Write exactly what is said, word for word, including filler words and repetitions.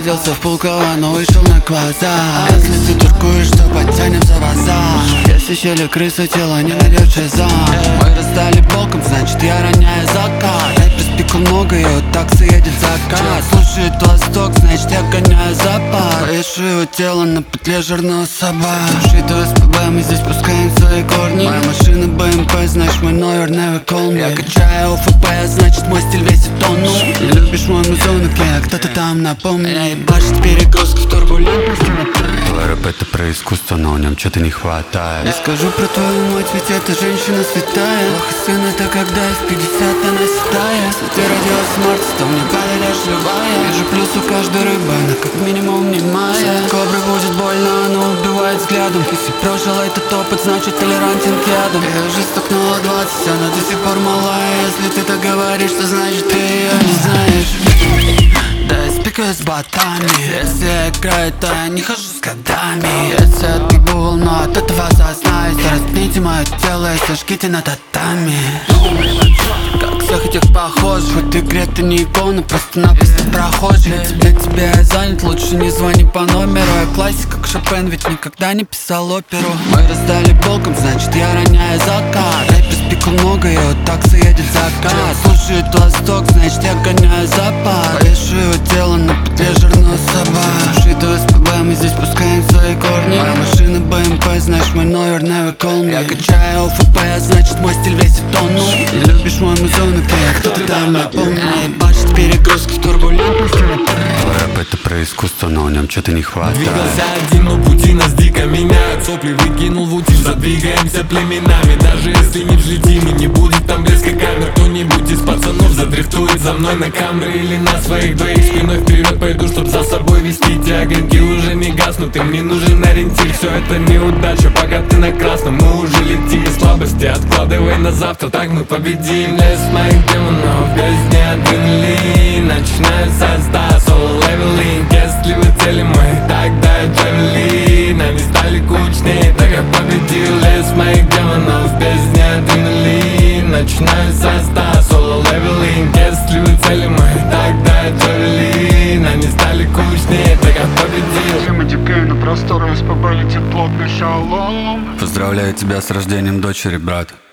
оделся в пулково, но вышел на квазар. Если ты торгуешь, то потянем за базар. Если щели крыса, тело не найдет шиза. Мы расстали боком, значит я роняю закат. Рэпер спикал много, и вот такса едет закат. Слушает восток, значит я гоняю запад. Повешу его тело на петле жирного собак. Слушай, то СПБ, мы здесь пускаем свои корни. Моя машина БМП, знаешь мой номер, never call me. Я качаю ОФП, значит мой стиль весит тонну. Не любишь мою музыку, а кто-то там напомни. Я ебашит перегрузка в турбулентности. Твой рэп это про искусство, но в нем что-то не хватает. Я скажу про твою мать, ведь эта женщина святая. Плохо сын, это когда в пятьдесят она седая. Если ты родилась в марте, то мне подойдешь любая. Вижу плюс у каждой рыбы, она как минимум не моя. Кобры будет больно, она убивает взглядом. Если прожил этот опыт, значит толерантен к ядам. Я уже стукнула двадцать, она до сих пор малая. Если ты так говоришь, то значит ты ее не знаешь. Да, я спикаю с ботами. Если я играю, то я не хожу с годами. Если я отъебу волну, от этого зазнаюсь. То распните мое тело и сожгите на татами. Как всех этих похожих, в этой игре ты не икона, просто-напросто прохожий. Тебе, тебе я занят, лучше не звони по номеру. Я классик, как Шопен, ведь никогда не писал оперу. Мы раздали боком, значит я роняю закат. Рэпер спикал много, и вот такса едет закат. Слушает восток, значит я гоняю запад. Повешу его тело на петле жирного собак. Слушай, до СПБ, мы здесь пускаем свои корни. Моя машина БМП, знаешь мой номер, never call me. Я качаю ОФП, значит мой стиль весит тонну. Не любишь мой музон, а кто-то там напомни. Ебашит перегрузка в турбулентности. Твой рэп это про искусство, но в нем что-то не хватает. Двигался один, но пути нас дико меняют. Сопли выкинул в утиль, задвигаемся племенами. Даже если не взлетим и не будет там близко камер, кто-нибудь из пацанов задрифтует за мной на камеры или на своих двоих. Спиной вперед пойду, чтоб за собой вести. Те огоньки уже не гаснут, им не нужен ориентир. Все это неудача, пока ты на красном, мы уже летим. Без слабости откладывай на завтра, так мы победим. Лес моих демонов, в бездне адреналин. Начинается стас, all leveling. Если вы цели мы, тогда я джавелин. Они стали кучнее, так я победил. Лес моих демонов, в бездне адреналин. Начинается стас, all leveling. Если вы цели мы, тогда я джавелин. Они стали кучнее, так я победил. Мы дикаем на просторы, СПБ летит плотный шалом. Поздравляю тебя с рождением дочери, брат.